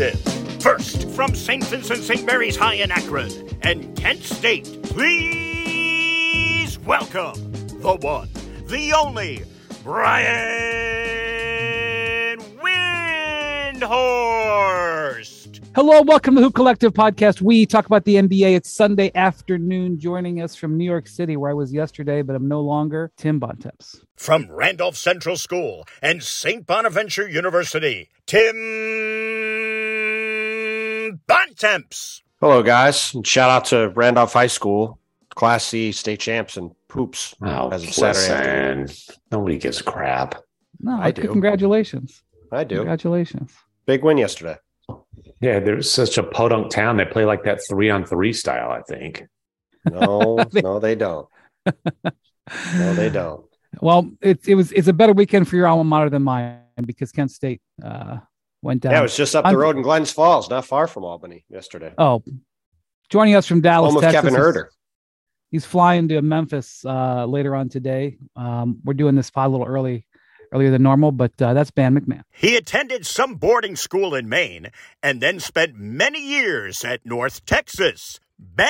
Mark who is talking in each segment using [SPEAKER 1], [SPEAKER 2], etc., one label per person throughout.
[SPEAKER 1] Collective. First, from St. Vincent St. Mary's High in Akron and Kent State, please welcome the one, the only, Brian Windhorst.
[SPEAKER 2] Hello, welcome to the Hoop Collective podcast. We talk about the NBA. It's Sunday afternoon. Joining us from New York City, where I was yesterday, but I'm no longer, Tim Bontemps.
[SPEAKER 1] From Randolph Central School and St. Bonaventure University, Tim Bontemps.
[SPEAKER 3] Hello, guys. And shout out to Randolph High School, Class C state champs and hoops.
[SPEAKER 4] As a Saturday afternoon. Nobody gives a crap.
[SPEAKER 2] No, I do. Congratulations.
[SPEAKER 3] I do.
[SPEAKER 2] Congratulations.
[SPEAKER 3] Big win yesterday.
[SPEAKER 4] Yeah, there's such a podunk town. They play like that 3-on-3 style, I think.
[SPEAKER 3] No, they don't. No, they don't.
[SPEAKER 2] Well, it's a better weekend for your alma mater than mine because Kent State went down.
[SPEAKER 3] Yeah, it was just up the road in Glens Falls, not far from Albany yesterday.
[SPEAKER 2] Oh, joining us from Dallas,
[SPEAKER 3] home of
[SPEAKER 2] Texas,
[SPEAKER 3] Kevin Huerter.
[SPEAKER 2] He's flying to Memphis later on today. We're doing this pod a little earlier than normal, but that's Ben McMahon.
[SPEAKER 1] He attended some boarding school in Maine and then spent many years at North Texas. Ben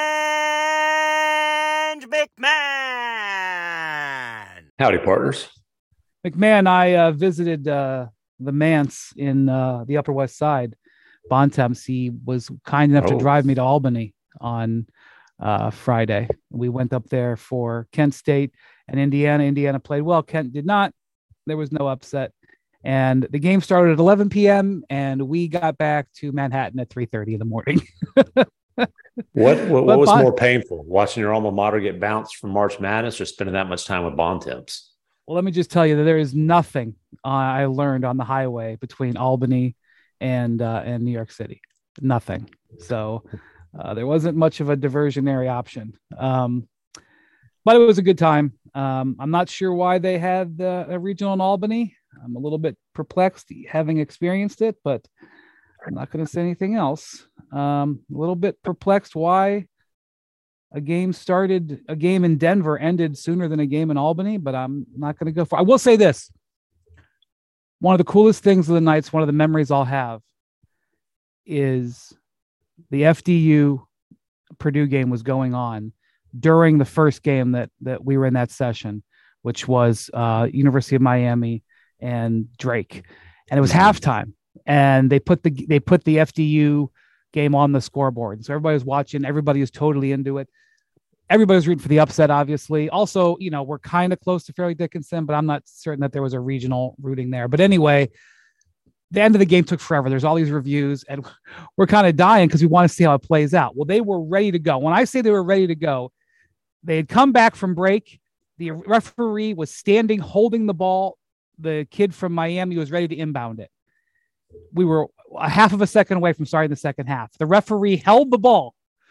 [SPEAKER 1] McMahon.
[SPEAKER 4] Howdy, partners.
[SPEAKER 2] McMahon, I visited the Manse in the Upper West Side. Bontemps, he was kind enough to drive me to Albany on Friday. We went up there for Kent State and Indiana. Indiana played well. Kent did not. There was no upset. And the game started at 11 p.m. and we got back to Manhattan at 3:30 in the morning.
[SPEAKER 4] What was more painful, watching your alma mater get bounced from March Madness or spending that much time with Bontemps?
[SPEAKER 2] Well, let me just tell you that there is nothing I learned on the highway between Albany and New York City. Nothing. So there wasn't much of a diversionary option. But it was a good time. I'm not sure why they had a regional in Albany. I'm a little bit perplexed having experienced it, but I'm not going to say anything else. A little bit perplexed why a game in Denver ended sooner than a game in Albany, but I'm not going to go for. I will say this. One of the coolest things of the nights, one of the memories I'll have is the FDU Purdue game was going on during the first game that we were in that session, which was University of Miami and Drake, and it was halftime, and they put the FDU game on the scoreboard. So everybody was watching. Everybody was totally into it. Everybody was rooting for the upset, obviously. Also, we're kind of close to Fairleigh Dickinson, but I'm not certain that there was a regional rooting there. But anyway, the end of the game took forever. There's all these reviews, and we're kind of dying because we want to see how it plays out. Well, they were ready to go. When I say they were ready to go, they had come back from break. The referee was standing, holding the ball. The kid from Miami was ready to inbound it. We were a half of a second away from starting the second half. The referee held the ball,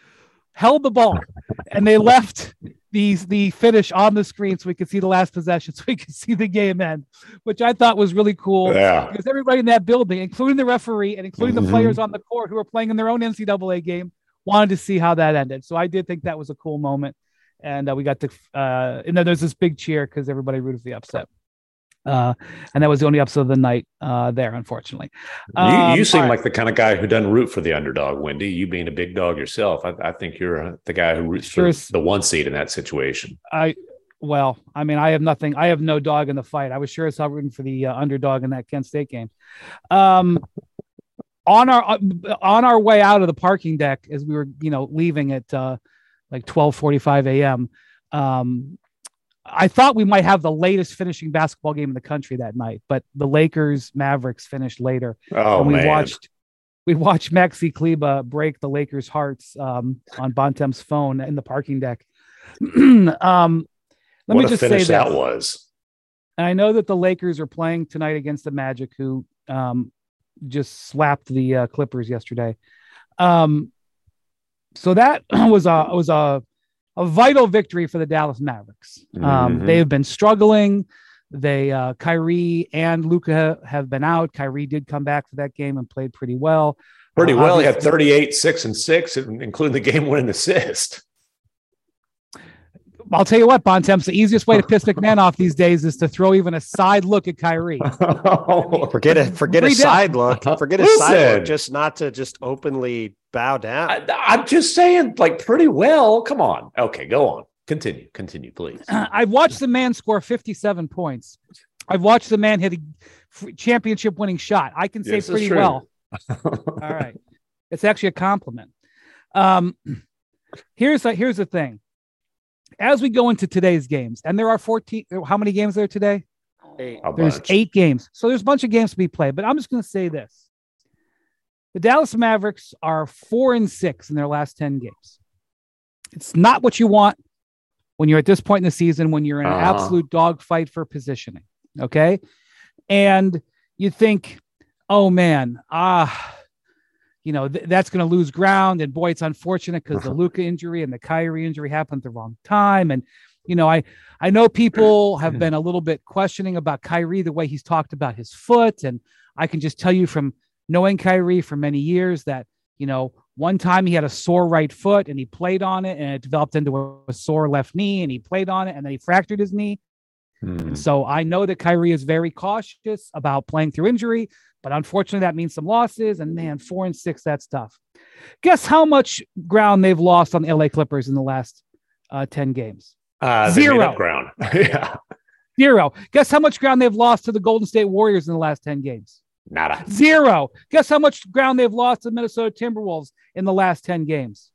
[SPEAKER 2] and they left the finish on the screen so we could see the last possession, so we could see the game end, which I thought was really cool.
[SPEAKER 4] Yeah.
[SPEAKER 2] Because everybody in that building, including the referee and including the players on the court who were playing in their own NCAA game, wanted to see how that ended. So I did think that was a cool moment. And we got to, and then there's this big cheer because everybody rooted for the upset. And that was the only upset of the night there, unfortunately.
[SPEAKER 4] You seem like the kind of guy who doesn't root for the underdog, Wendy. You being a big dog yourself, I think you're the guy who roots for the one seed in that situation.
[SPEAKER 2] I have nothing. I have no dog in the fight. I was sure as hell rooting for the underdog in that Kent State game. On our way out of the parking deck, as we were, leaving at like 12:45 a.m. I thought we might have the latest finishing basketball game in the country that night, but the Lakers Mavericks finished later.
[SPEAKER 4] Oh,
[SPEAKER 2] and
[SPEAKER 4] man.
[SPEAKER 2] We watched Maxi Kleba break the Lakers' hearts on Bontemps' phone in the parking deck. Let me just say
[SPEAKER 4] that was.
[SPEAKER 2] And I know that the Lakers are playing tonight against the Magic, who just slapped the Clippers yesterday. So that was a vital victory for the Dallas Mavericks. They have been struggling. Kyrie and Luka have been out. Kyrie did come back for that game and played pretty well.
[SPEAKER 4] He had 38, 6 and 6, including the game-winning assist.
[SPEAKER 2] I'll tell you what, Bontemps, the easiest way to piss McMahon off these days is to throw even a side look at Kyrie.
[SPEAKER 3] Forget a side look. Forget a side look. Just not to just openly bow down.
[SPEAKER 4] I'm just saying, like, pretty well. Come on. Okay, go on. Continue, please.
[SPEAKER 2] I've watched the man score 57 points. I've watched the man hit a championship-winning shot. I can say pretty well. All right. It's actually a compliment. Here's the thing. As we go into today's games, and there are 14, how many games are there today?
[SPEAKER 3] 8.
[SPEAKER 2] There's 8 games. So there's a bunch of games to be played, but I'm just going to say this. The Dallas Mavericks are 4-6 in their last 10 games. It's not what you want when you're at this point in the season, when you're in an absolute dogfight for positioning. Okay. And you think, oh man, that's going to lose ground. And boy, it's unfortunate because the Luka injury and the Kyrie injury happened at the wrong time. And, I know people have been a little bit questioning about Kyrie, the way he's talked about his foot. And I can just tell you from knowing Kyrie for many years that, one time he had a sore right foot and he played on it and it developed into a sore left knee and he played on it and then he fractured his knee. And so I know that Kyrie is very cautious about playing through injury, but unfortunately that means some losses, and man, 4-6, that's tough. Guess how much ground they've lost on the LA Clippers in the last 10 games?
[SPEAKER 4] 0 ground. Yeah.
[SPEAKER 2] 0. Guess how much ground they've lost to the Golden State Warriors in the last 10 games?
[SPEAKER 4] Nada.
[SPEAKER 2] 0. Guess how much ground they've lost to the Minnesota Timberwolves in the last 10 games?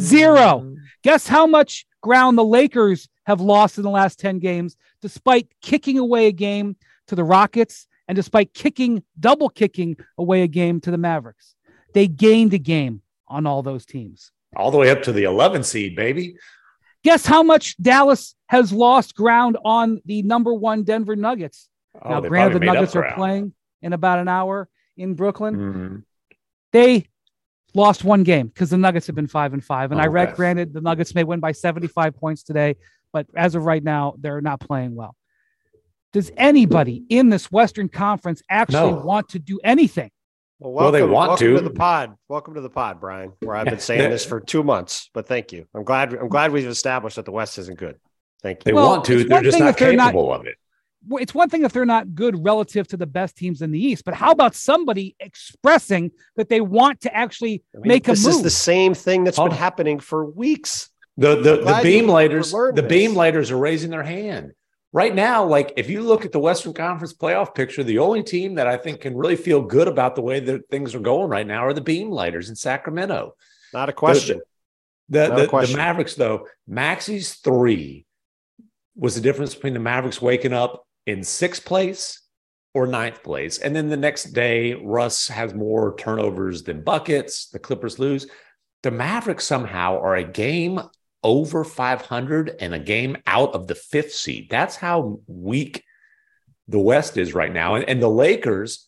[SPEAKER 2] 0. Guess how much ground the Lakers have lost in the last 10 games, despite kicking away a game to the Rockets and despite double kicking away a game to the Mavericks. They gained a game on all those teams.
[SPEAKER 4] All the way up to the 11 seed, baby.
[SPEAKER 2] Guess how much Dallas has lost ground on the number 1 Denver Nuggets. Now, granted, the Nuggets are playing in about an hour in Brooklyn. They lost 1 game because the Nuggets have been 5-5. And I read, granted, the Nuggets may win by 75 points today, but as of right now, they're not playing well. Does anybody in this Western Conference actually want to do anything?
[SPEAKER 3] Well, they want to. To the pod. Welcome to the pod, Brian, where I've been saying this for 2 months, but thank you. I'm glad we've established that the West isn't good. Thank you.
[SPEAKER 4] They want to. They're just not capable of it.
[SPEAKER 2] It's one thing if they're not good relative to the best teams in the East, but how about somebody expressing that they want to actually make a move?
[SPEAKER 3] This is the same thing that's been happening for weeks.
[SPEAKER 4] The beam lighters are raising their hand. Right now, like if you look at the Western Conference playoff picture, the only team that I think can really feel good about the way that things are going right now are the Beam Lighters in Sacramento.
[SPEAKER 3] Not a question.
[SPEAKER 4] The Mavericks, though, Maxi's 3 was the difference between the Mavericks waking up in 6th place or 9th place. And then the next day, Russ has more turnovers than buckets. The Clippers lose. The Mavericks somehow are a game over 500 and a game out of the 5th seed. That's how weak the West is right now. And the Lakers,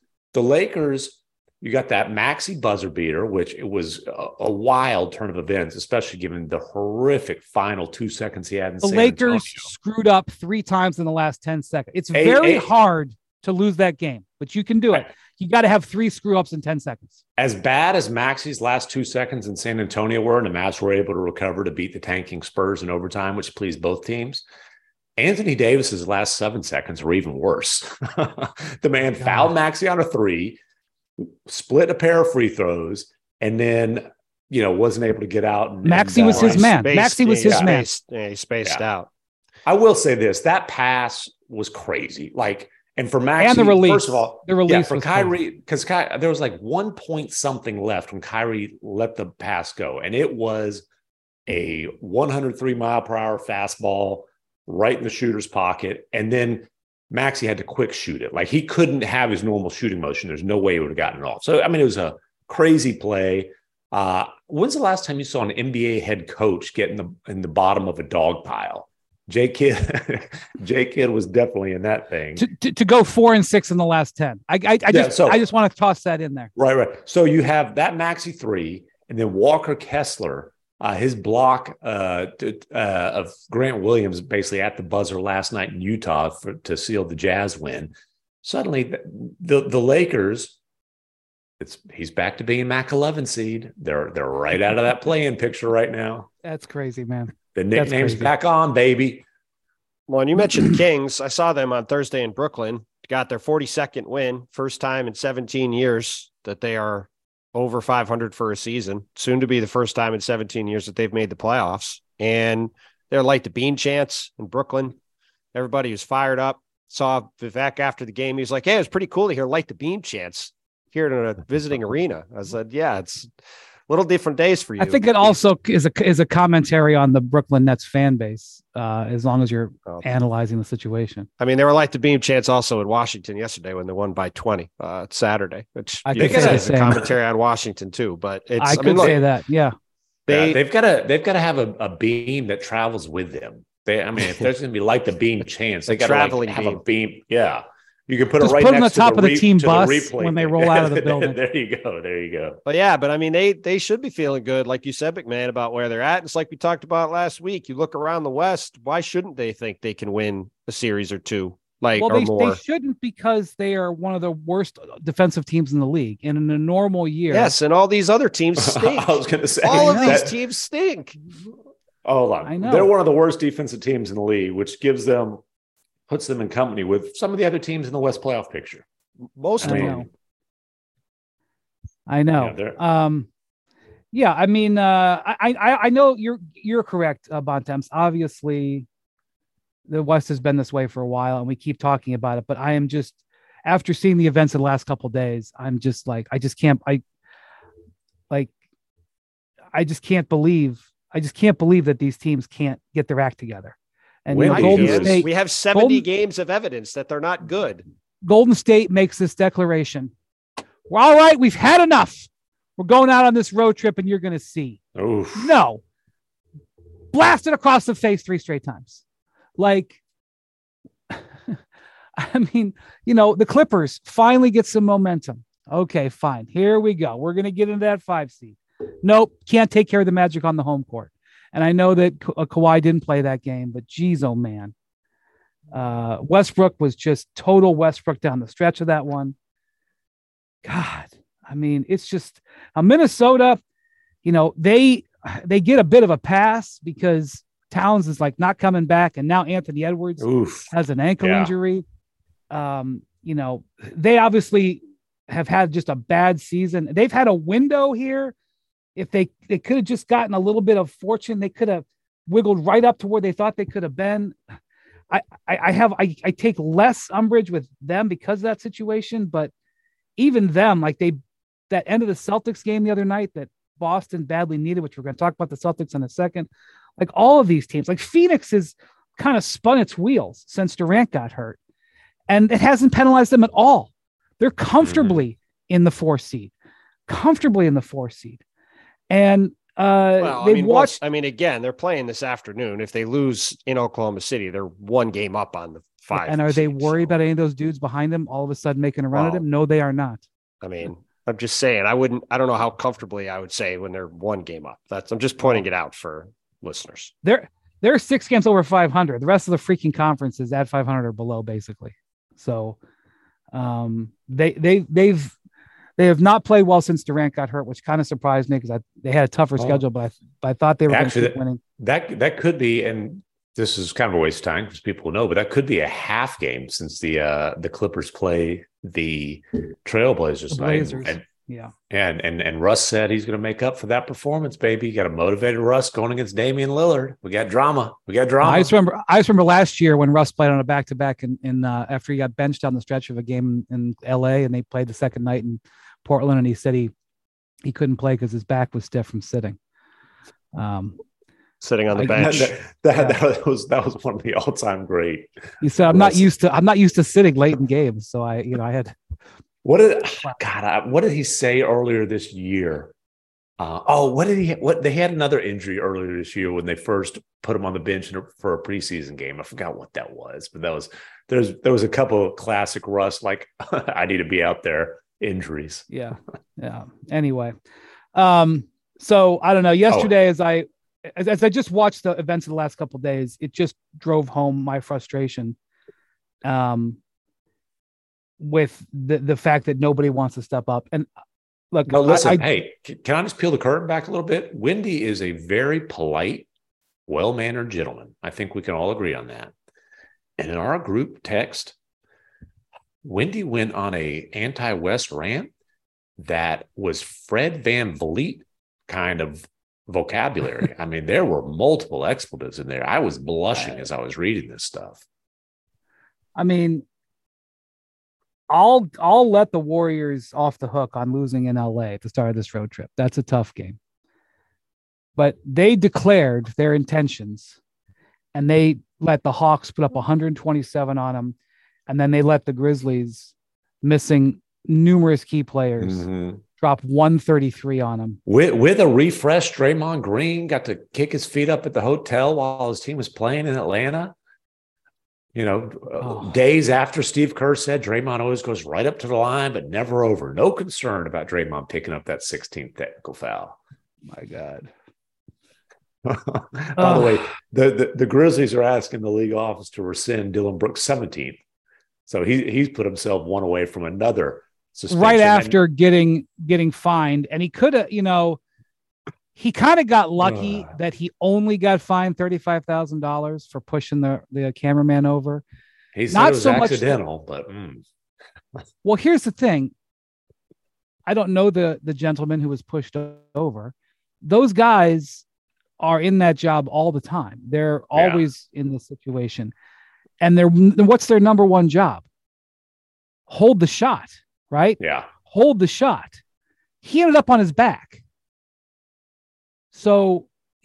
[SPEAKER 4] you got that Maxey buzzer beater, which it was a wild turn of events, especially given the horrific final 2 seconds he had in San Antonio.
[SPEAKER 2] The Lakers screwed up 3 times in the last 10 seconds. It's very hard to lose that game, but you can do it. You got to have 3 screw-ups in 10 seconds.
[SPEAKER 4] As bad as Maxey's last 2 seconds in San Antonio were, and the Mavs were able to recover to beat the tanking Spurs in overtime, which pleased both teams, Anthony Davis's last 7 seconds were even worse. The man fouled Maxey on a 3, split a pair of free throws, and then, wasn't able to get out.
[SPEAKER 2] Maxey was his man. Maxey was his man.
[SPEAKER 3] He spaced out.
[SPEAKER 4] I will say this, that pass was crazy. And for Maxey,
[SPEAKER 2] and the release,
[SPEAKER 4] first of all,
[SPEAKER 2] the release
[SPEAKER 4] for Kyrie, because there was like 1 point something left when Kyrie let the pass go. And it was a 103 mile per hour fastball right in the shooter's pocket. And then Maxey had to quick shoot it. Like he couldn't have his normal shooting motion. There's no way he would have gotten it off. So, it was a crazy play. When's the last time you saw an NBA head coach get in the bottom of a dog pile? Jay Kidd was definitely in that thing.
[SPEAKER 2] To go 4-6 in the last 10. I just want to toss that in there.
[SPEAKER 4] Right. So you have that Maxey 3, and then Walker Kessler, his block of Grant Williams basically at the buzzer last night in Utah to seal the Jazz win. Suddenly, the Lakers, he's back to being MAC 11 seed. They're right out of that play-in picture right now.
[SPEAKER 2] That's crazy, man.
[SPEAKER 4] The nickname's back on, baby.
[SPEAKER 3] Well, and you mentioned the Kings. I saw them on Thursday in Brooklyn. Got their 42nd win, first time in 17 years that they are over 500 for a season. Soon to be the first time in 17 years that they've made the playoffs. And they're like the bean chants in Brooklyn. Everybody was fired up. Saw Vivek after the game. He was like, hey, it was pretty cool to hear light the beam chants here in a visiting arena. I said, yeah, it's little different days for you.
[SPEAKER 2] I think it also is a commentary on the Brooklyn Nets fan base, as long as you're analyzing the situation.
[SPEAKER 3] I mean, they were like the beam chants also in Washington yesterday when they won by 20 Saturday, which
[SPEAKER 2] I could say is
[SPEAKER 3] a commentary on Washington too. But it's
[SPEAKER 2] I could say that, yeah.
[SPEAKER 4] They've got to have a beam that travels with them. If there's going to be like the beam chance, they got to have a beam. Yeah. You can put
[SPEAKER 2] just
[SPEAKER 4] it right
[SPEAKER 2] put
[SPEAKER 4] next
[SPEAKER 2] on the top of the team bus
[SPEAKER 4] replay
[SPEAKER 2] when they roll out of the building.
[SPEAKER 4] There you go.
[SPEAKER 3] But I mean, they should be feeling good, like you said, McMahon, about where they're at. It's like we talked about last week. You look around the West, why shouldn't they think they can win a series or two, or more?
[SPEAKER 2] They shouldn't, because they are one of the worst defensive teams in the league. And in a normal year,
[SPEAKER 3] yes, and all these other teams stink.
[SPEAKER 4] I was going to say
[SPEAKER 3] all of these teams stink.
[SPEAKER 4] Hold on, I know they're one of the worst defensive teams in the league, which puts them in company with some of the other teams in the West playoff picture.
[SPEAKER 3] Most of them.
[SPEAKER 2] I know. I mean, I know you're correct, Bontemps. Obviously, the West has been this way for a while, and we keep talking about it. But I am just, after seeing the events of the last couple of days, I'm just like, I just can't believe that these teams can't get their act together. And Golden State,
[SPEAKER 3] we have 70 games of evidence that they're not good.
[SPEAKER 2] Golden State makes this declaration. Well, all right, we've had enough. We're going out on this road trip, and you're going to see.
[SPEAKER 4] Oof.
[SPEAKER 2] No. Blasted across the face 3 straight times. Like, I mean, the Clippers finally get some momentum. Okay, fine. Here we go. We're going to get into that 5 seed. Nope, can't take care of the Magic on the home court. And I know that Kawhi didn't play that game, but geez, oh man. Westbrook was just total Westbrook down the stretch of that one. God, I mean, it's just Minnesota, they get a bit of a pass because Towns is like not coming back. And now Anthony Edwards has an ankle injury. They obviously have had just a bad season. They've had a window here. If they could have just gotten a little bit of fortune, they could have wiggled right up to where they thought they could have been. I take less umbrage with them because of that situation, but even them, like that end of the Celtics game the other night that Boston badly needed, which we're going to talk about the Celtics in a second. Like all of these teams, like Phoenix has kind of spun its wheels since Durant got hurt, and it hasn't penalized them at all. They're comfortably in the 4 seed, And
[SPEAKER 3] again, they're playing this afternoon. If they lose in Oklahoma City, they're 1 game up on the 5.
[SPEAKER 2] And are they worried about any of those dudes behind them all of a sudden making a run at him? No, they are not.
[SPEAKER 3] I mean, I'm just saying, I don't know how comfortably I would say when they're 1 game up. I'm just pointing it out for listeners.
[SPEAKER 2] They're 6 games over 500. The rest of the freaking conference is at 500 or below, basically. So they have not played well since Durant got hurt, which kind of surprised me because they had a tougher schedule, but I thought they were going to keep winning.
[SPEAKER 4] That could be, and this is kind of a waste of time because people know, but that could be a half game since the Clippers play the Trailblazers tonight. And Russ said he's going to make up for that performance, baby. You got a motivated Russ going against Damian Lillard. We got drama. I just remember last year when Russ played on a back-to-back in after he got benched on the stretch of a game in LA, and they played the second night in Portland, and he said he couldn't play because his back was stiff from sitting.
[SPEAKER 3] Sitting on the bench.
[SPEAKER 4] That was one of the all-time great.
[SPEAKER 2] He said, I'm not used to sitting late in games. So I had.
[SPEAKER 4] What did he say earlier this year? They had another injury earlier this year when they first put him on the bench for a preseason game. I forgot what that was, but there was a couple of classic Russ, like I need to be out there injuries.
[SPEAKER 2] Yeah. Anyway. So I don't know. Yesterday, as I just watched the events of the last couple of days, it just drove home my frustration. With the fact that nobody wants to step up. And look,
[SPEAKER 4] no, listen, hey, can I just peel the curtain back a little bit? Wendy is a very polite well-mannered gentlemen. I think we can all agree on that. And in our group text, Wendy went on a anti-West rant that was Fred VanVleet kind of vocabulary. I mean, there were multiple expletives in there. I was blushing as I was reading this stuff.
[SPEAKER 2] I mean, I'll let the Warriors off the hook on losing in LA at the start of this road trip. That's a tough game. But they declared their intentions, and they let the Hawks put up 127 on them, and then they let the Grizzlies, missing numerous key players, drop 133 on them.
[SPEAKER 4] With a refreshed Draymond Green, got to kick his feet up at the hotel while his team was playing in Atlanta. You know, days after Steve Kerr said Draymond always goes right up to the line, but never over. No concern about Draymond picking up that 16th technical foul.
[SPEAKER 2] My God.
[SPEAKER 4] By the way, the Grizzlies are asking the league office to rescind Dillon Brooks' 17th. So he's put himself one away from another suspension.
[SPEAKER 2] Right after getting fined. And he could have, he kind of got lucky that he only got fined $35,000 for pushing the cameraman over.
[SPEAKER 4] He said it was accidental, but
[SPEAKER 2] well, here's the thing. I don't know the gentleman who was pushed over. Those guys are in that job all the time. They're always in this situation. And what's their number one job? Hold the shot, right?
[SPEAKER 4] Yeah.
[SPEAKER 2] Hold the shot. He ended up on his back. So,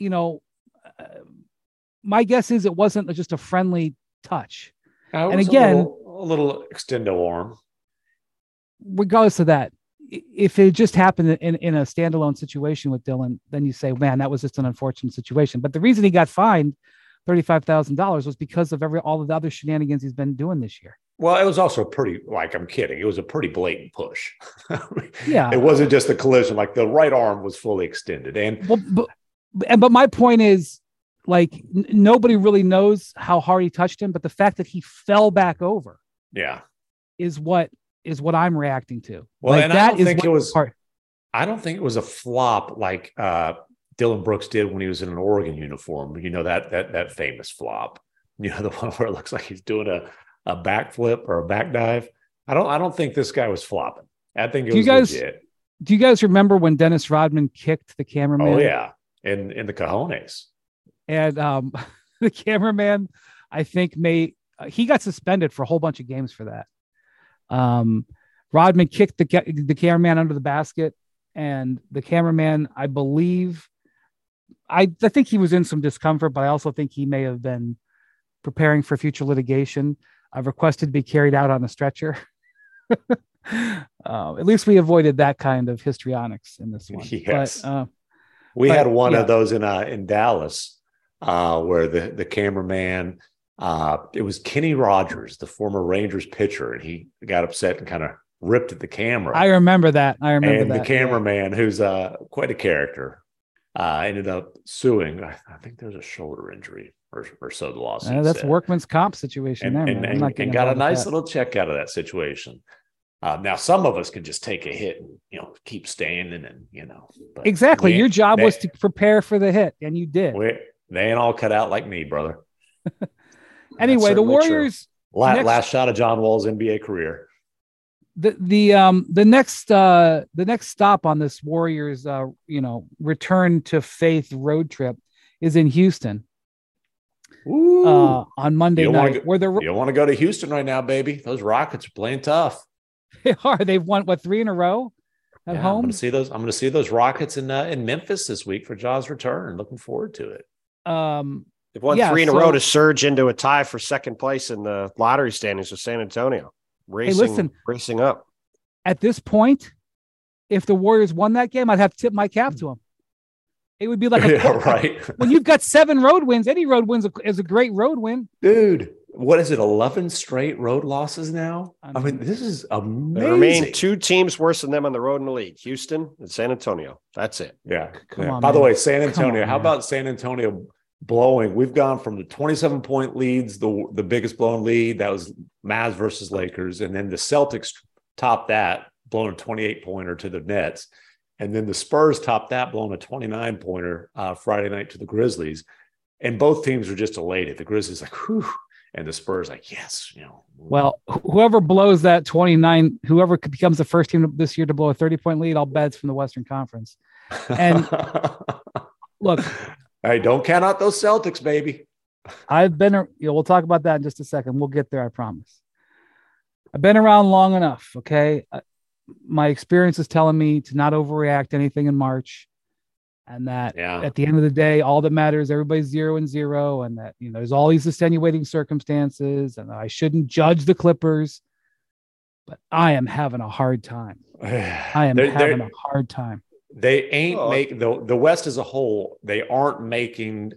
[SPEAKER 2] my guess is it wasn't just a friendly touch.
[SPEAKER 4] And again, a little extendo arm.
[SPEAKER 2] Regardless of that, if it just happened in a standalone situation with Dillon, then you say, man, that was just an unfortunate situation. But the reason he got fined $35,000 was because of all of the other shenanigans he's been doing this year.
[SPEAKER 4] Well, it was also I'm kidding. It was a pretty blatant push.
[SPEAKER 2] Yeah.
[SPEAKER 4] It wasn't just a collision. Like the right arm was fully extended.
[SPEAKER 2] But my point is, nobody really knows how hard he touched him, but the fact that he fell back over is what I'm reacting to.
[SPEAKER 4] Well, and I don't think it was a flop like Dillon Brooks did when he was in an Oregon uniform. That famous flop. The one where it looks like he's doing a backflip or a back dive. I don't think this guy was flopping. I think it was legit.
[SPEAKER 2] Do you guys remember when Dennis Rodman kicked the cameraman?
[SPEAKER 4] Oh yeah, in the cojones.
[SPEAKER 2] And the cameraman, I think, he got suspended for a whole bunch of games for that. Rodman kicked the cameraman under the basket, and the cameraman, I believe, I think he was in some discomfort, but I also think he may have been preparing for future litigation. I've requested to be carried out on a stretcher. At least we avoided that kind of histrionics in this one.
[SPEAKER 4] Yes. We had one of those in Dallas where the cameraman, it was Kenny Rogers, the former Rangers pitcher, and he got upset and kind of ripped at the camera.
[SPEAKER 2] I remember that.
[SPEAKER 4] And the cameraman, who's quite a character, ended up suing. I think there's a shoulder injury or so the lawsuit
[SPEAKER 2] that's
[SPEAKER 4] said.
[SPEAKER 2] Workman's comp situation
[SPEAKER 4] and got a nice little check out of that situation. Now some of us could just take a hit and keep standing and but
[SPEAKER 2] exactly. Your job was to prepare for the hit, and you did.
[SPEAKER 4] They ain't all cut out like me, brother.
[SPEAKER 2] Anyway, the Warriors
[SPEAKER 4] last shot of John Wall's NBA career.
[SPEAKER 2] The next stop on this Warriors return to faith road trip is in Houston. On Monday night.
[SPEAKER 4] You don't want to go to Houston right now, baby. Those Rockets are playing tough.
[SPEAKER 2] They are. They've won 3 in a row at home.
[SPEAKER 4] I'm going to see those Rockets in Memphis this week for Ja's return. Looking forward to it.
[SPEAKER 3] They've won 3 in a row to surge into a tie for second place in the lottery standings with San Antonio. Racing up.
[SPEAKER 2] At this point, if the Warriors won that game, I'd have to tip my cap to them. It would be like
[SPEAKER 4] right.
[SPEAKER 2] When you've got 7 road wins, any road wins is a great road win.
[SPEAKER 4] Dude, what is it? 11 straight road losses now? I mean, this is amazing.
[SPEAKER 3] There remain 2 teams worse than them on the road in the league: Houston and San Antonio. That's it.
[SPEAKER 4] Yeah.
[SPEAKER 2] Come on,
[SPEAKER 4] by the way, San Antonio. How about San Antonio blowing? We've gone from the 27-point leads, the biggest blown lead. That was Mavs versus Lakers, and then the Celtics topped that, blowing a 28-pointer to the Nets. And then the Spurs topped that, blowing a 29-pointer Friday night to the Grizzlies. And both teams were just elated. The Grizzlies like, whew, and the Spurs like, yes,
[SPEAKER 2] Well, whoever blows that 29, whoever becomes the first team this year to blow a 30-point lead, I'll bet it's from the Western Conference. And look,
[SPEAKER 4] hey, don't count out those Celtics, baby.
[SPEAKER 2] We'll talk about that in just a second. We'll get there, I promise. I've been around long enough, okay? My experience is telling me to not overreact to anything in March, and that at the end of the day, all that matters, everybody's 0-0, and that there's all these extenuating circumstances, and I shouldn't judge the Clippers. But I am having a hard time. Having a hard time.
[SPEAKER 4] They ain't making the West as a whole. They aren't making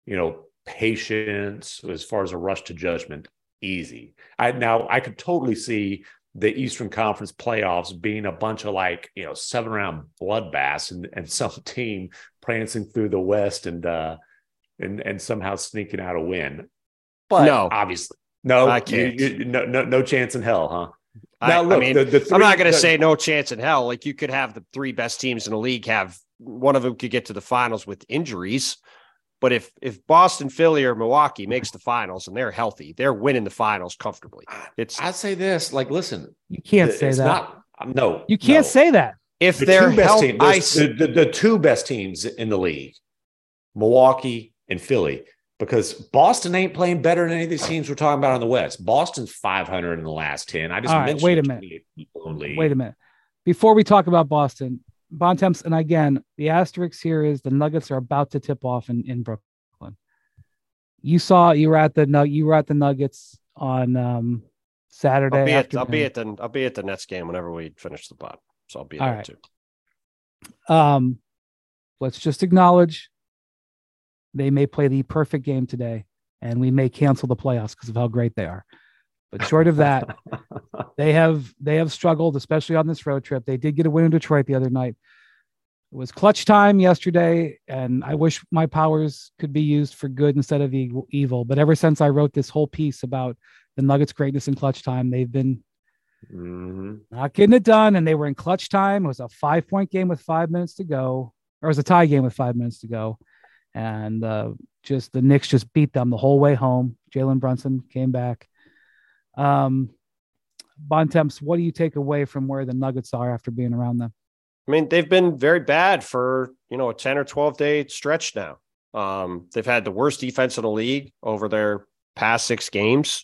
[SPEAKER 4] patience as far as a rush to judgment easy. I could totally see the Eastern Conference playoffs being a bunch of 7-round bloodbaths and some team prancing through the West and somehow sneaking out a win. But obviously, no chance in hell, huh?
[SPEAKER 3] Now, look, I'm not going to say no chance in hell. Like, you could have the three best teams in the league one of them could get to the finals with injuries. But if Boston, Philly, or Milwaukee makes the finals and they're healthy, they're winning the finals comfortably.
[SPEAKER 4] I'd say this, listen,
[SPEAKER 2] you can't say that.
[SPEAKER 4] You
[SPEAKER 2] can't say that.
[SPEAKER 3] If they're healthy,
[SPEAKER 4] the two best teams in the league, Milwaukee and Philly, because Boston ain't playing better than any of these teams we're talking about in the West. Boston's 500 in the last 10. I just mentioned
[SPEAKER 2] wait a minute. Wait a minute. Before we talk about Boston, Bontemps, and again, the asterisk here is the Nuggets are about to tip off in Brooklyn. You were at the Nuggets on Saturday.
[SPEAKER 3] I'll be at the Nets game whenever we finish the pod. So I'll be there
[SPEAKER 2] too. Let's just acknowledge they may play the perfect game today, and we may cancel the playoffs because of how great they are. But short of that, they have struggled, especially on this road trip. They did get a win in Detroit the other night. It was clutch time yesterday, and I wish my powers could be used for good instead of evil. But ever since I wrote this whole piece about the Nuggets' greatness in clutch time, they've been not getting it done, and they were in clutch time. It was a 5-point game with 5 minutes to go, or it was a tie game with 5 minutes to go. And the Knicks just beat them the whole way home. Jalen Brunson came back. Bontemps, what do you take away from where the Nuggets are after being around them?
[SPEAKER 3] I mean, they've been very bad for, a 10 or 12 day stretch now. They've had the worst defense in the league over their past 6 games.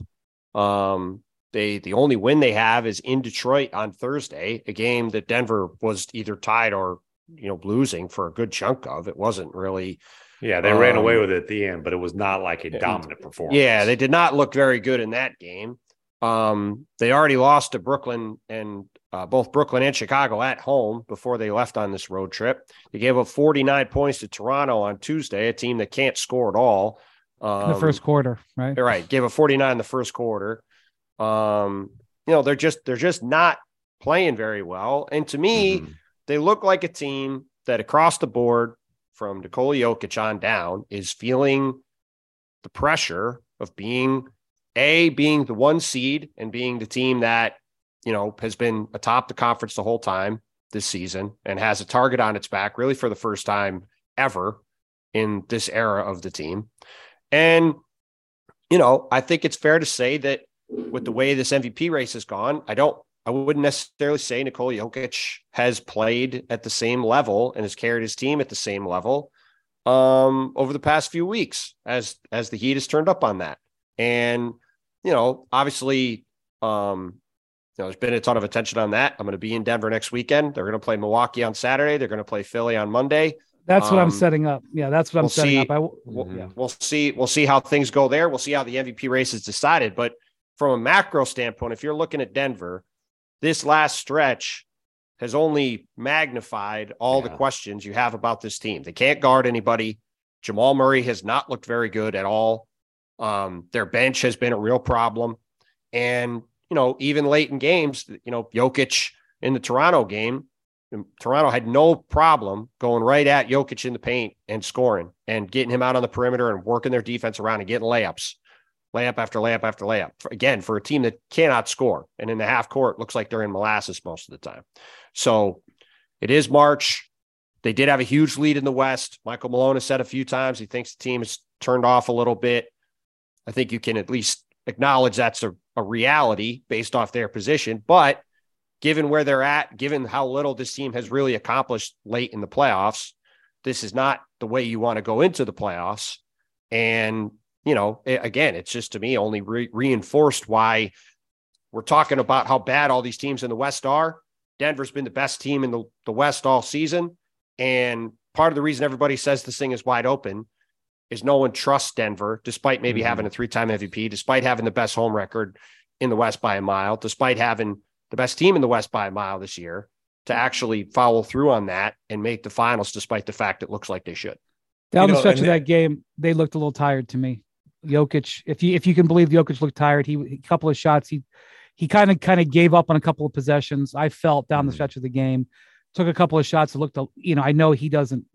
[SPEAKER 3] The only win they have is in Detroit on Thursday, a game that Denver was either tied or, losing for a good chunk of. It wasn't really.
[SPEAKER 4] Yeah, they ran away with it at the end, but it was not like a dominant performance.
[SPEAKER 3] Yeah, they did not look very good in that game. They already lost to Brooklyn and both Brooklyn and Chicago at home before they left on this road trip. They gave up 49 points to Toronto on Tuesday, a team that can't score at all.
[SPEAKER 2] In the first quarter, right?
[SPEAKER 3] Right. Gave up 49 in the first quarter. They're just not playing very well. And to me, they look like a team that across the board, from Nikola Jokic on down, is feeling the pressure of being the one seed and being the team that, has been atop the conference the whole time this season and has a target on its back really for the first time ever in this era of the team. And, I think it's fair to say that with the way this MVP race has gone, I wouldn't necessarily say Nikola Jokic has played at the same level and has carried his team at the same level over the past few weeks as the Heat has turned up on that. And, obviously, there's been a ton of attention on that. I'm going to be in Denver next weekend. They're going to play Milwaukee on Saturday. They're going to play Philly on Monday.
[SPEAKER 2] That's what I'm setting up. Yeah, that's what I'm setting up.
[SPEAKER 3] We'll see how things go there. We'll see how the MVP race is decided. But from a macro standpoint, if you're looking at Denver, this last stretch has only magnified all the questions you have about this team. They can't guard anybody. Jamal Murray has not looked very good at all. Their bench has been a real problem. And, even late in games, Jokic in the Toronto game, Toronto had no problem going right at Jokic in the paint and scoring and getting him out on the perimeter and working their defense around and getting layups. Layup after layup after layup. Again, for a team that cannot score. And in the half court, looks like they're in molasses most of the time. So it is March. They did have a huge lead in the West. Michael Malone has said a few times he thinks the team has turned off a little bit. I think you can at least acknowledge that's a reality based off their position. But given where they're at, given how little this team has really accomplished late in the playoffs, this is not the way you want to go into the playoffs. And, again, it's just, to me, only reinforced why we're talking about how bad all these teams in the West are. Denver's been the best team in the West all season. And part of the reason everybody says this thing is wide open is no one trusts Denver, despite maybe having a 3-time MVP, despite having the best home record in the West by a mile, despite having the best team in the West by a mile this year, to actually follow through on that and make the finals, despite the fact it looks like they should.
[SPEAKER 2] Down the stretch of that game, they looked a little tired to me. Jokic, if you can believe Jokic looked tired, a couple of shots, he kind of gave up on a couple of possessions. I felt down the stretch of the game, took a couple of shots. It looked, I know he's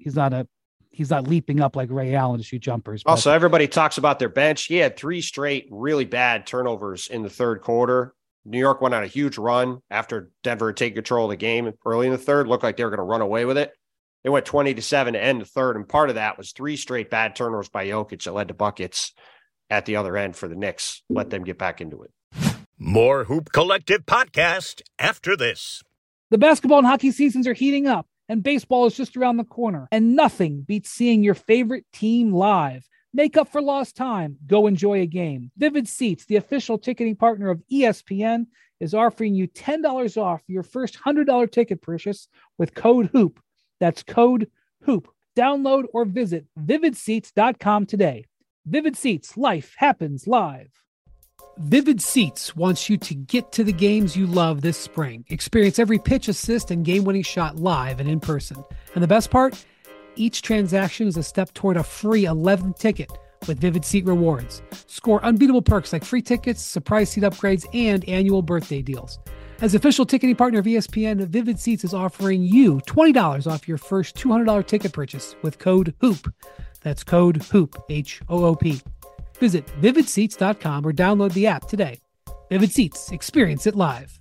[SPEAKER 2] not leaping up like Ray Allen to shoot jumpers. But.
[SPEAKER 3] Also, everybody talks about their bench. He had 3 straight really bad turnovers in the third quarter. New York went on a huge run after Denver had taken control of the game early in the third. Looked like they were going to run away with it. They went 20-7 to end the third, and part of that was 3 straight bad turnovers by Jokic that led to buckets at the other end for the Knicks. Let them get back into it.
[SPEAKER 1] More Hoop Collective podcast after this.
[SPEAKER 2] The basketball and hockey seasons are heating up, and baseball is just around the corner, and nothing beats seeing your favorite team live. Make up for lost time. Go enjoy a game. Vivid Seats, the official ticketing partner of ESPN, is offering you $10 off your first $100 ticket purchase with code HOOP. That's code HOOP. Download or visit vividseats.com today. Vivid Seats, life happens live. Vivid Seats wants you to get to the games you love this spring. Experience every pitch, assist, and game-winning shot live and in person. And the best part? Each transaction is a step toward a free 11th ticket with Vivid Seat Rewards. Score unbeatable perks like free tickets, surprise seat upgrades, and annual birthday deals. As official ticketing partner of ESPN, Vivid Seats is offering you $20 off your first $200 ticket purchase with code HOOP. That's code HOOP, H-O-O-P. Visit vividseats.com or download the app today. Vivid Seats, experience it live.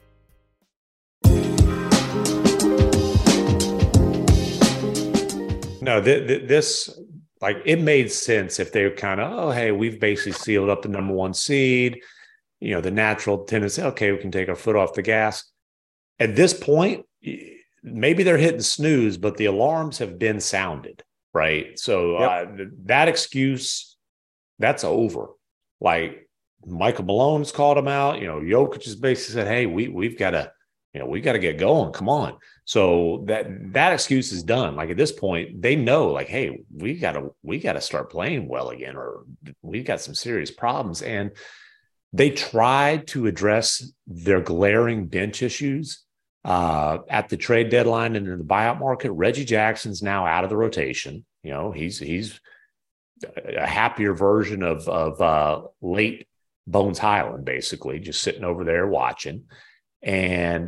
[SPEAKER 4] No, this, like, it made sense if they were kind of, hey, we've basically sealed up the number 1 seed. The natural tendency, okay, we can take our foot off the gas. At this point, maybe they're hitting snooze, but the alarms have been sounded, right? So that excuse, that's over. Like, Michael Malone's called him out. Jokic has basically said, hey, we've got to, we got to get going. Come on. So that excuse is done. Like, at this point, they know, like, hey, we got to start playing well again, or we've got some serious problems. And they tried to address their glaring bench issues at the trade deadline and in the buyout market. Reggie Jackson's now out of the rotation. He's a happier version of late Bones Highland, basically, just sitting over there watching. And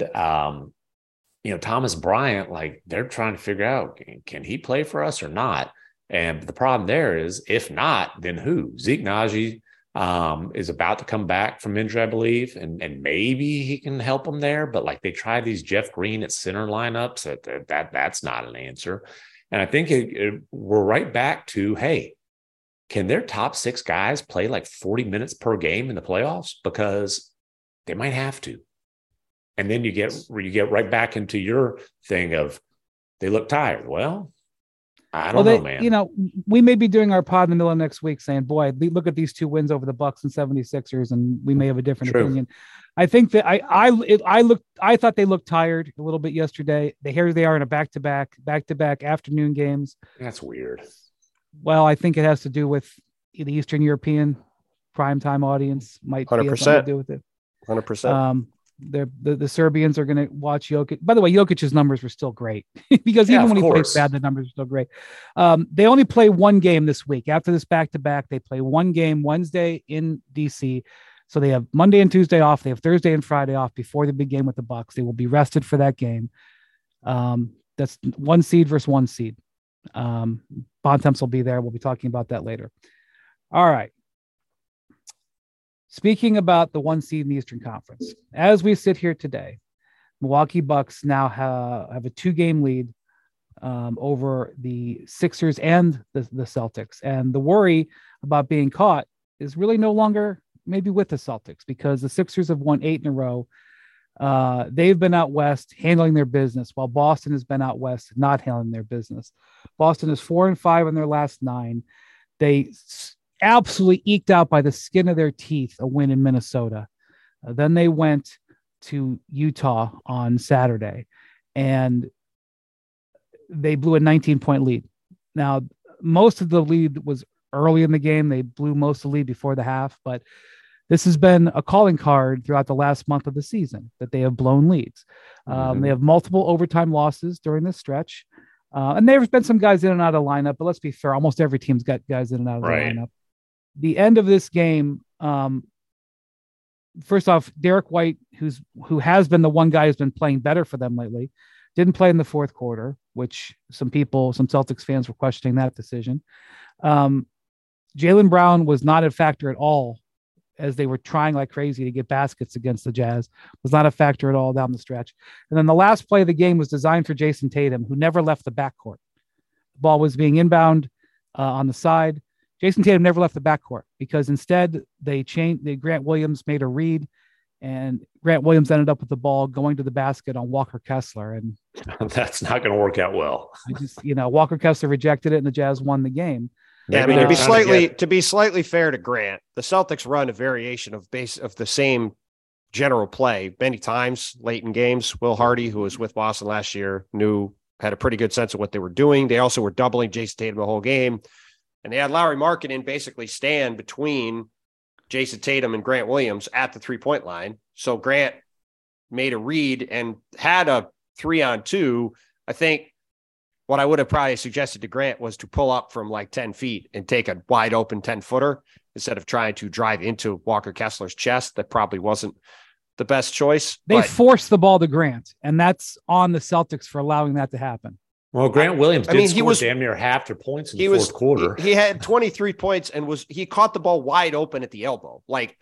[SPEAKER 4] Thomas Bryant, like, they're trying to figure out, can he play for us or not? And the problem there is, if not, then who? Zeke Naji is about to come back from injury, I believe, and maybe he can help them there. But, like, they try these Jeff Green at center lineups. That's not an answer. And I think we're right back to, hey, can their top 6 guys play like 40 minutes per game in the playoffs? Because they might have to. And then you get right back into your thing of they look tired. Well, I don't know, man.
[SPEAKER 2] We may be doing our pod in the middle of next week saying, boy, look at these 2 wins over the Bucks and 76ers, and we may have a different opinion. I think that I thought they looked tired a little bit yesterday. Here they are in a back-to-back afternoon games.
[SPEAKER 4] That's weird.
[SPEAKER 2] Well, I think it has to do with the Eastern European primetime audience. Might
[SPEAKER 3] 100%
[SPEAKER 2] have something to do with it.
[SPEAKER 3] 100%.
[SPEAKER 2] The Serbians are going to watch Jokic. By the way, Jokic's numbers were still great because even when he plays bad, the numbers are still great. They only play 1 game this week. After this back-to-back, they play 1 game Wednesday in DC. So they have Monday and Tuesday off. They have Thursday and Friday off before the big game with the Bucks. They will be rested for that game. That's 1 seed versus 1 seed. Bontemps will be there. We'll be talking about that later. All right. Speaking about the 1 seed in the Eastern Conference, as we sit here today, Milwaukee Bucks now have a 2-game lead over the Sixers and the Celtics. And the worry about being caught is really no longer maybe with the Celtics, because the Sixers have won 8 in a row. They've been out west handling their business, while Boston has been out west not handling their business. Boston is 4-5 in their last 9. They absolutely eked out by the skin of their teeth a win in Minnesota. Then they went to Utah on Saturday, and they blew a 19-point lead. Now, most of the lead was early in the game. They blew most of the lead before the half, but this has been a calling card throughout the last month of the season that they have blown leads. They have multiple overtime losses during this stretch. And there's been some guys in and out of the lineup, but let's be fair, almost every team's got guys in and out of the lineup. The end of this game, first off, Derek White, who has been the one guy who's been playing better for them lately, didn't play in the fourth quarter, which some Celtics fans were questioning that decision. Jaylen Brown was not a factor at all as they were trying like crazy to get baskets against the Jazz. Was not a factor at all down the stretch. And then the last play of the game was designed for Jason Tatum, who never left the backcourt. The ball was being inbound on the side. Jason Tatum never left the backcourt because instead Grant Williams made a read, and Grant Williams ended up with the ball going to the basket on Walker Kessler. And
[SPEAKER 4] that's not going to work out well.
[SPEAKER 2] Walker Kessler rejected it and the Jazz won the game.
[SPEAKER 3] Yeah, I mean, to be slightly fair to Grant, the Celtics run a variation of the same general play many times late in games. Will Hardy, who was with Boston last year, had a pretty good sense of what they were doing. They also were doubling Jason Tatum the whole game, and they had Lauri Markkanen basically stand between Jason Tatum and Grant Williams at the 3-point line. So Grant made a read and had a 3-on-2. I think what I would have probably suggested to Grant was to pull up from like 10 feet and take a wide open 10-footer instead of trying to drive into Walker Kessler's chest. That probably wasn't the best choice.
[SPEAKER 2] They forced the ball to Grant, and that's on the Celtics for allowing that to happen.
[SPEAKER 4] Well, Grant Williams score damn near half their points in the fourth quarter.
[SPEAKER 3] He had 23 points and he caught the ball wide open at the elbow. Like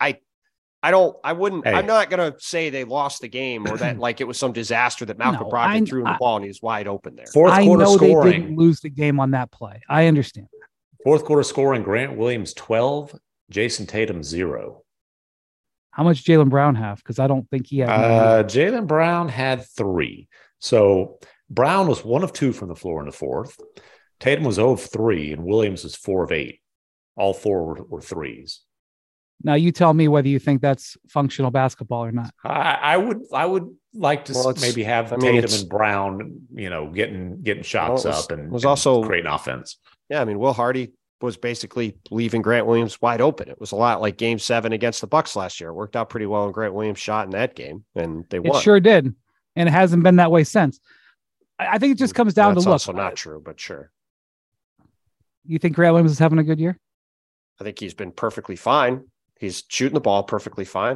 [SPEAKER 3] I'm not going to say they lost the game or that like it was some disaster that Malcolm Brogdon threw him the ball and he was wide open there.
[SPEAKER 4] Fourth quarter scoring.
[SPEAKER 2] They didn't lose the game on that play. I understand.
[SPEAKER 4] Fourth quarter scoring, Grant Williams 12, Jason Tatum 0.
[SPEAKER 2] How much Jaylen Brown have? Because I don't think he had.
[SPEAKER 4] Jaylen Brown had 3. So Brown was 1 of 2 from the floor in the fourth. Tatum was 0 of 3, and Williams was 4 of 8. All 4 were threes.
[SPEAKER 2] Now you tell me whether you think that's functional basketball or not.
[SPEAKER 4] I would like to maybe have Tatum and Brown, getting shots up and creating offense.
[SPEAKER 3] Yeah, I mean, Will Hardy was basically leaving Grant Williams wide open. It was a lot like Game 7 against the Bucks last year. It worked out pretty well, and Grant Williams shot in that game, and they won.
[SPEAKER 2] It sure did, and it hasn't been that way since. I think it just comes down to look.
[SPEAKER 3] That's also not true, but sure.
[SPEAKER 2] You think Grant Williams is having a good year?
[SPEAKER 3] I think he's been perfectly fine. He's shooting the ball perfectly fine.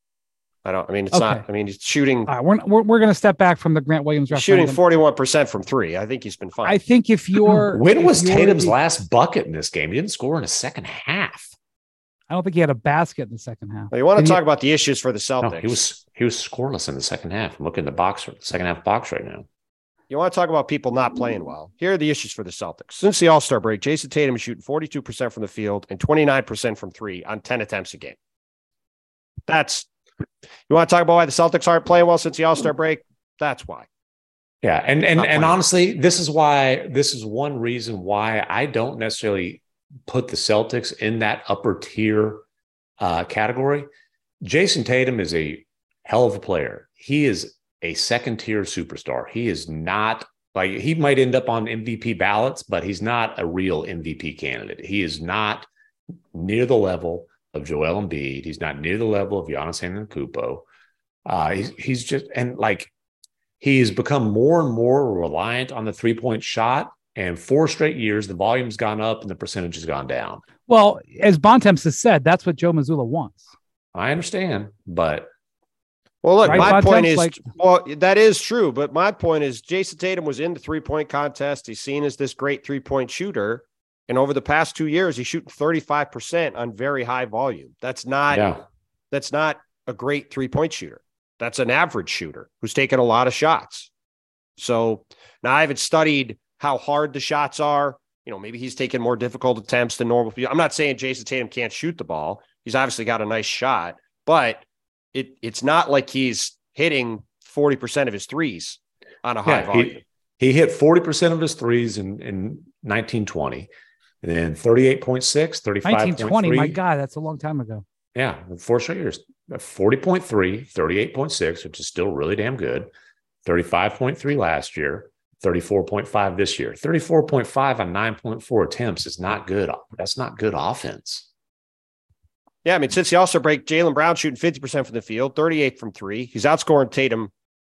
[SPEAKER 3] He's shooting.
[SPEAKER 2] We're going to step back from the Grant Williams.
[SPEAKER 3] Shooting 41% from 3. I think he's been fine.
[SPEAKER 2] I think
[SPEAKER 4] when was Tatum's last bucket in this game? He didn't score in the second half.
[SPEAKER 2] I don't think he had a basket in the second half.
[SPEAKER 3] Well, you want to talk about the issues for the Celtics?
[SPEAKER 4] No, he was scoreless in the second half. I'm looking at the second half box right now.
[SPEAKER 3] You want to talk about people not playing well? Here are the issues for the Celtics. Since the All-Star break, Jason Tatum is shooting 42% from the field and 29% from 3 on 10 attempts a game. You want to talk about why the Celtics aren't playing well since the All-Star break? That's why.
[SPEAKER 4] Yeah, and honestly, this is one reason why I don't necessarily put the Celtics in that upper tier category. Jason Tatum is a hell of a player. He is a second-tier superstar. He is not he might end up on MVP ballots, but he's not a real MVP candidate. He is not near the level of Joel Embiid. He's not near the level of Giannis Antetokounmpo. He's just he's become more and more reliant on the 3-point shot. And 4 straight years, the volume's gone up and the percentage has gone down.
[SPEAKER 2] Well, as Bontemps has said, that's what Joe Mazzulla wants.
[SPEAKER 4] I understand, but.
[SPEAKER 3] Well, look, my point is, that is true. But my point is Jason Tatum was in the 3-point contest. He's seen as this great 3-point shooter. And over the past 2 years, he's shooting 35% on very high volume. That's not a great 3-point shooter. That's an average shooter who's taken a lot of shots. So now I haven't studied how hard the shots are. Maybe he's taking more difficult attempts than normal people. I'm not saying Jason Tatum can't shoot the ball. He's obviously got a nice shot, but it's not like he's hitting 40% of his threes on a high volume.
[SPEAKER 4] He hit 40% of his threes in 1920, and then 38.6, 35.3.
[SPEAKER 2] 1920, my God, that's a long time ago.
[SPEAKER 4] Yeah, 4 straight years. 40.3, 38.6, which is still really damn good. 35.3 last year, 34.5 this year. 34.5 on 9.4 attempts is not good. That's not good offense.
[SPEAKER 3] Yeah, I mean, since the All-Star break, Jaylen Brown shooting 50% from the field, 38 from 3. He's outscoring Tatum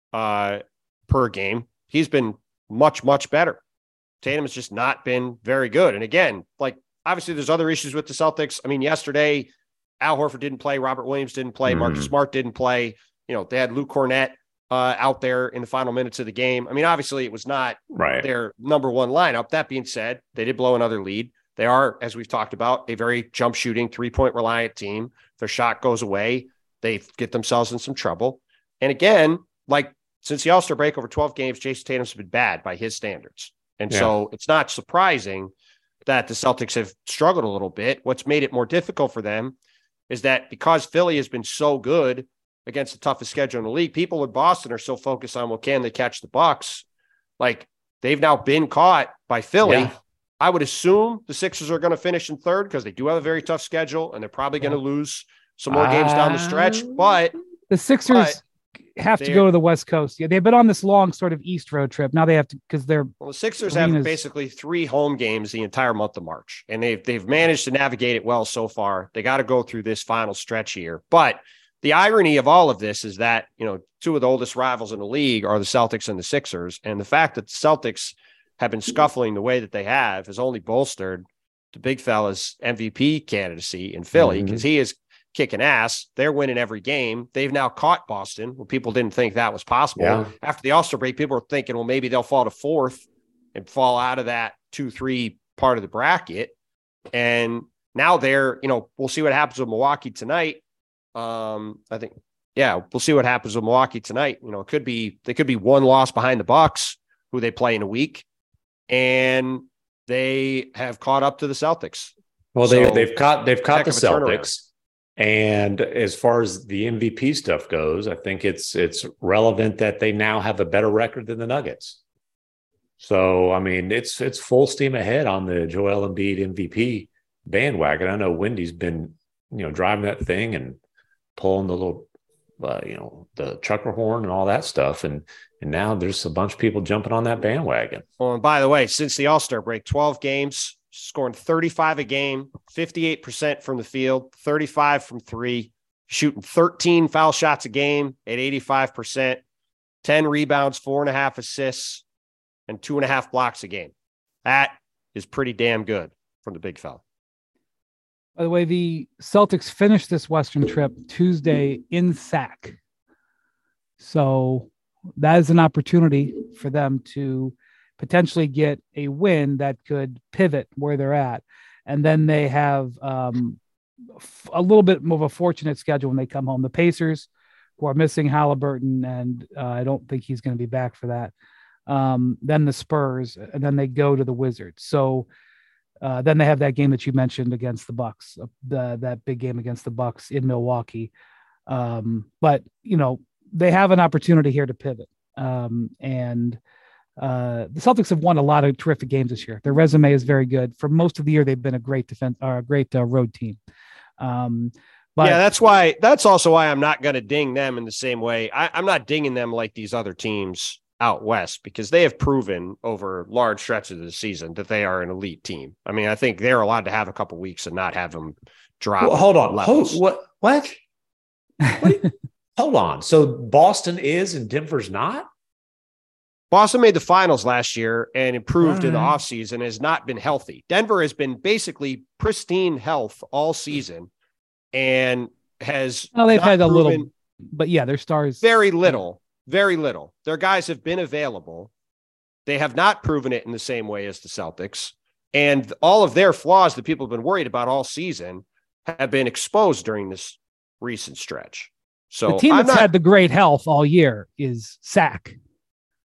[SPEAKER 3] per game. He's been much, much better. Tatum has just not been very good. And again, obviously there's other issues with the Celtics. I mean, yesterday, Al Horford didn't play. Robert Williams didn't play. Marcus Smart didn't play. They had Luke Cornett out there in the final minutes of the game. I mean, obviously it was not their number one lineup. That being said, they did blow another lead. They are, as we've talked about, a very jump shooting, 3-point reliant team. If their shot goes away, they get themselves in some trouble. And again, since the All-Star break, over 12 games, Jason Tatum's been bad by his standards. And so it's not surprising that the Celtics have struggled a little bit. What's made it more difficult for them is that because Philly has been so good against the toughest schedule in the league, people in Boston are so focused on, can they catch the Bucks? They've now been caught by Philly. Yeah. I would assume the Sixers are going to finish in third because they do have a very tough schedule and they're probably going to lose some more games down the stretch. But
[SPEAKER 2] the Sixers have to go to the West Coast. Yeah, they've been on this long sort of East road trip. Now they have to, because the
[SPEAKER 3] Sixers have basically 3 home games the entire month of March, and they've managed to navigate it well so far. They got to go through this final stretch here. But the irony of all of this is that, 2 of the oldest rivals in the league are the Celtics and the Sixers. And the fact that the Celtics have been scuffling the way that they have has only bolstered the big fella's MVP candidacy in Philly, because he is kicking ass. They're winning every game. They've now caught Boston, when people didn't think that was possible. Yeah. After the All-Star break, people were thinking, well, maybe they'll fall to 4th and fall out of that 2-3 part of the bracket. And now they're, we'll see what happens with Milwaukee tonight. We'll see what happens with Milwaukee tonight. They could be 1 loss behind the Bucks, who they play in a week, and they have caught up to the Celtics.
[SPEAKER 4] Well, they've caught the Celtics. And as far as the MVP stuff goes, I think it's relevant that they now have a better record than the Nuggets. So, I mean, it's full steam ahead on the Joel Embiid MVP bandwagon. I know Wendy's been, driving that thing and pulling the little, the chucker horn and all that stuff. And now there's a bunch of people jumping on that bandwagon.
[SPEAKER 3] Well, and by the way, since the All-Star break, 12 games, scoring 35 a game, 58% from the field, 35 from 3, shooting 13 foul shots a game at 85%, 10 rebounds, 4.5 assists, and 2.5 blocks a game. That is pretty damn good from the big fella.
[SPEAKER 2] By the way, the Celtics finished this Western trip Tuesday in Sac. So that is an opportunity for them to potentially get a win that could pivot where they're at. And then they have a little bit more of a fortunate schedule when they come home. The Pacers, who are missing Halliburton, and I don't think he's going to be back for that. Then the Spurs, and then they go to the Wizards. So then they have that game that you mentioned against the Bucks, that big game against the Bucks in Milwaukee. But, they have an opportunity here to pivot. And the Celtics have won a lot of terrific games this year. Their resume is very good. For most of the year, they've been a great road team. But
[SPEAKER 3] that's also why I'm not going to ding them in the same way. I'm not dinging them like these other teams out West, because they have proven over large stretches of the season that they are an elite team. I mean, I think they're allowed to have a couple weeks and not have them drop.
[SPEAKER 4] Well, hold on. What? Hold on. So Boston is and Denver's not?
[SPEAKER 3] Boston made the finals last year and improved in the offseason, has not been healthy. Denver has been basically pristine health all season and has
[SPEAKER 2] they've had a little, but yeah, their stars
[SPEAKER 3] very little. Their guys have been available. They have not proven it in the same way as the Celtics, and all of their flaws that people have been worried about all season have been exposed during this recent stretch. So
[SPEAKER 2] the team that's had the great health all year is Sac.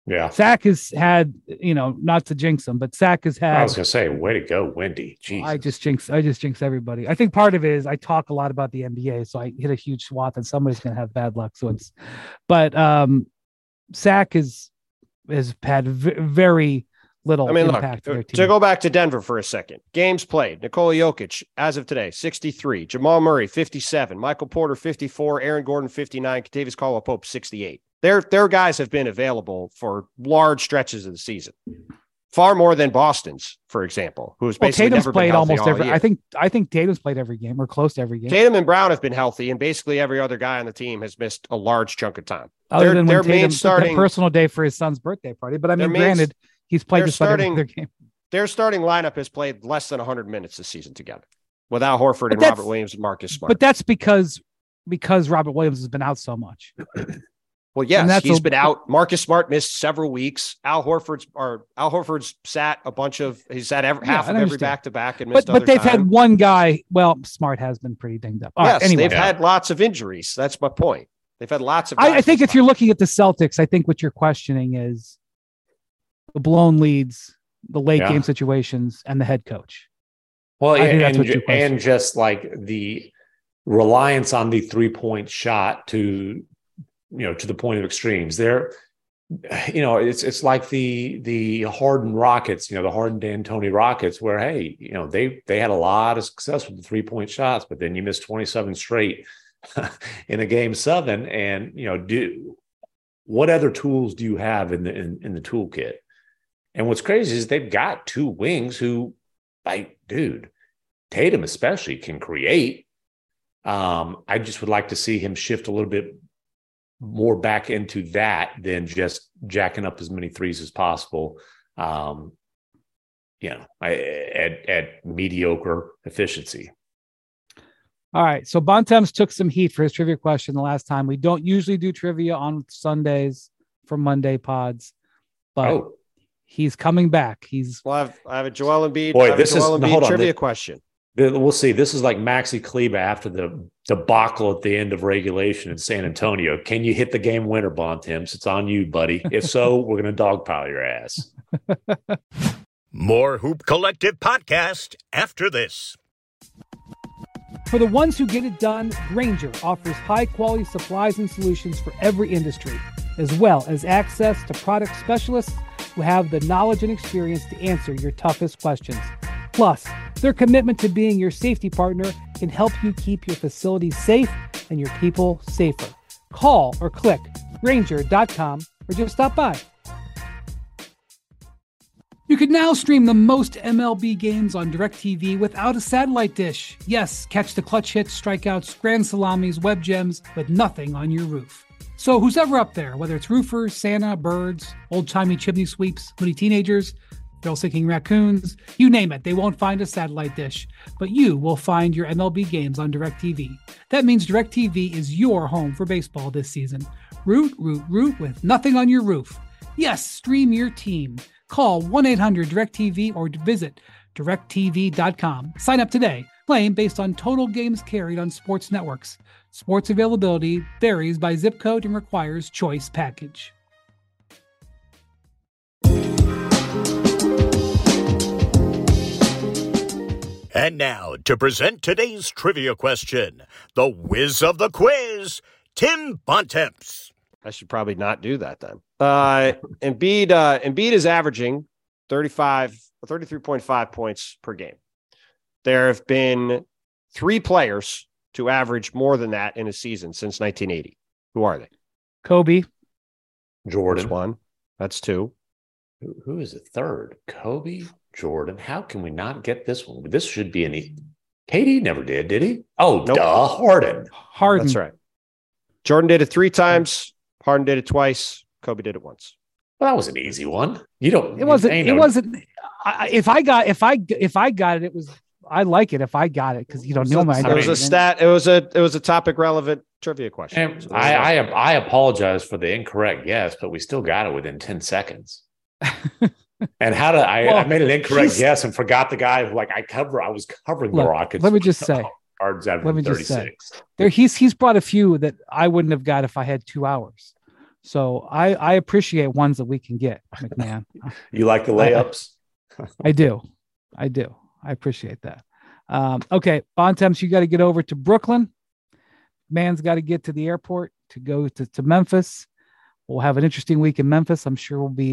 [SPEAKER 4] Yeah.
[SPEAKER 2] Zach has had, not to jinx him, but Zach has had.
[SPEAKER 4] I was going to say, way to go, Wendy. Jeez.
[SPEAKER 2] I just jinx everybody. I think part of it is I talk a lot about the NBA, so I hit a huge swath and somebody's going to have bad luck. But Zach has had very little impact to their team.
[SPEAKER 3] To go back to Denver for a second, games played: Nikola Jokic, as of today, 63; Jamal Murray, 57; Michael Porter, 54; Aaron Gordon, 59; Kentavious Caldwell-Pope, 68. Their guys have been available for large stretches of the season, far more than Boston's, for example, who's basically
[SPEAKER 2] Tatum's
[SPEAKER 3] never
[SPEAKER 2] played
[SPEAKER 3] been
[SPEAKER 2] almost every.
[SPEAKER 3] Year.
[SPEAKER 2] I think Tatum's played every game or close to every game.
[SPEAKER 3] Tatum and Brown have been healthy, and basically every other guy on the team has missed a large chunk of time.
[SPEAKER 2] Other than when Tatum took a personal day for his son's birthday party, but I mean, granted, he's played just about every other game.
[SPEAKER 3] Their starting lineup has played less than 100 minutes this season together without Horford and Robert Williams and Marcus Smart.
[SPEAKER 2] But that's because Robert Williams has been out so much.
[SPEAKER 3] Well, yes, he's been out. Marcus Smart missed several weeks. Al Horford's sat a bunch of. He's sat half of every back-to-back and missed.
[SPEAKER 2] But they've had one guy. Well, Smart has been pretty dinged up.
[SPEAKER 3] They've had lots of injuries. That's my point. They've had lots of.
[SPEAKER 2] I think if you're looking at the Celtics, I think what you're questioning is the blown leads, the late game situations, and the head coach.
[SPEAKER 4] Well, and just like the reliance on the 3-point shot to the point of extremes. There, it's like the Harden Rockets, the Harden D'Antoni Rockets, where they had a lot of success with the 3-point shots, but then you missed 27 straight in a game 7, and what other tools do you have in the toolkit? And what's crazy is they've got 2 wings who, Tatum especially can create. I just would like to see him shift a little bit more back into that than just jacking up as many threes as possible. At mediocre efficiency.
[SPEAKER 2] All right. So Bontemps took some heat for his trivia question the last time. We don't usually do trivia on Sundays for Monday pods, but he's coming back.
[SPEAKER 3] I have a Joel Embiid trivia question.
[SPEAKER 4] We'll see. This is like Maxi Kleber after the debacle at the end of regulation in San Antonio. Can you hit the game winner, Bontemps? It's on you, buddy. If so, we're going to dogpile your ass.
[SPEAKER 1] More Hoop Collective podcast after this.
[SPEAKER 2] For the ones who get it done, Grainger offers high-quality supplies and solutions for every industry, as well as access to product specialists who have the knowledge and experience to answer your toughest questions. Plus, their commitment to being your safety partner can help you keep your facilities safe and your people safer. Call or click Grainger.com or just stop by. You can now stream the most MLB games on DirecTV without a satellite dish. Yes, catch the clutch hits, strikeouts, grand salamis, web gems, with nothing on your roof. So who's ever up there, whether it's roofers, Santa, birds, old-timey chimney sweeps, moody teenagers, thrill-seeking raccoons, you name it, they won't find a satellite dish. But you will find your MLB games on DirecTV. That means DirecTV is your home for baseball this season. Root with nothing on your roof. Yes, stream your team. Call 1-800-DirecTV or visit directtv.com. Sign up today. Claim based on total games carried on sports networks. Sports availability varies by zip code and requires choice package.
[SPEAKER 1] And now, to present today's trivia question, the whiz of the quiz, Tim Bontemps.
[SPEAKER 3] I should probably not do that then. Embiid is averaging 33.5 points per game. There have been 3 players to average more than that in a season since 1980. Who are they?
[SPEAKER 2] Kobe.
[SPEAKER 4] Jordan.
[SPEAKER 3] That's 1. That's 2.
[SPEAKER 4] Who is the third? Kobe, Jordan. How can we not get this one? This should be KD never did he? Oh, nope. Duh. Harden.
[SPEAKER 3] That's right. Jordan did it 3 times. Harden did it twice. Kobe did it once.
[SPEAKER 4] Well, that was an easy one. You don't.
[SPEAKER 2] It wasn't. If I got it, it was. I like it if I got it because you don't know my.
[SPEAKER 3] It was a stat. It was a topic relevant trivia question.
[SPEAKER 4] So I apologize for the incorrect guess, but we still got it within 10 seconds. And I made an incorrect guess and forgot the guy who I was covering the Rockets.
[SPEAKER 2] Let me just say.
[SPEAKER 4] Let me just say.
[SPEAKER 2] He's brought a few that I wouldn't have got if I had 2 hours. So I appreciate ones that we can get, McMahon.
[SPEAKER 4] You like the layups?
[SPEAKER 2] I do. I appreciate that. Okay, Bontemps, you got to get over to Brooklyn. Man's got to get to the airport to go to Memphis. We'll have an interesting week in Memphis. I'm sure we'll be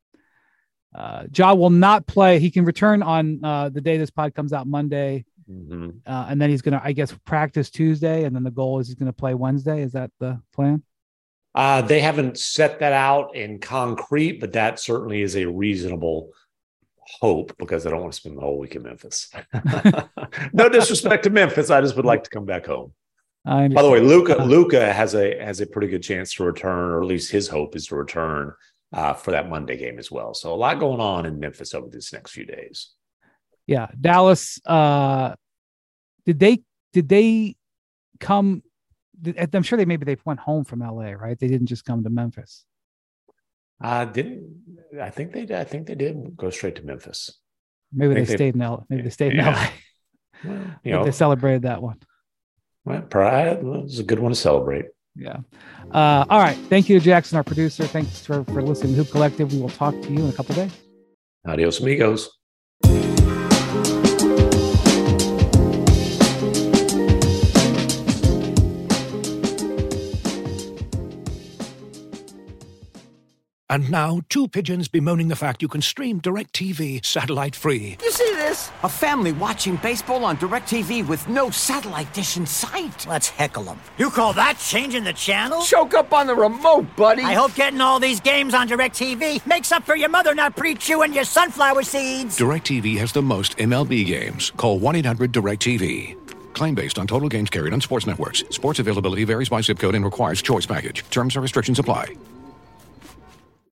[SPEAKER 2] Ja will not play. He can return on the day this pod comes out, Monday. Mm-hmm. And then he's going to, I guess, practice Tuesday. And then the goal is he's going to play Wednesday. Is that the plan?
[SPEAKER 4] They haven't set that out in concrete, but that certainly is a reasonable hope because I don't want to spend the whole week in Memphis. No disrespect to Memphis. I just would like to come back home. By the way, Luka has a pretty good chance to return, or at least his hope is to return for that Monday game as well. So a lot going on in Memphis over these next few days.
[SPEAKER 2] Yeah. Dallas, did they come? I'm sure they went home from LA, right? They didn't just come to Memphis.
[SPEAKER 4] I think they did go straight to Memphis.
[SPEAKER 2] Maybe they stayed in LA. Maybe they stayed in LA. Well, they celebrated that one.
[SPEAKER 4] Well, Pride was a good one to celebrate.
[SPEAKER 2] Yeah. All right. Thank you to Jackson, our producer. Thanks for listening to Hoop Collective. We will talk to you in a couple of days.
[SPEAKER 4] Adios, amigos.
[SPEAKER 1] And now, two pigeons bemoaning the fact you can stream DirecTV satellite-free.
[SPEAKER 5] You see this? A family watching baseball on DirecTV with no satellite dish in sight.
[SPEAKER 6] Let's heckle them. You call that changing the channel?
[SPEAKER 5] Choke up on the remote, buddy.
[SPEAKER 6] I hope getting all these games on DirecTV makes up for your mother not pre-chewing your sunflower seeds.
[SPEAKER 7] DirecTV has the most MLB games. Call 1-800-DirecTV. Claim based on total games carried on sports networks. Sports availability varies by zip code and requires choice package. Terms and restrictions apply.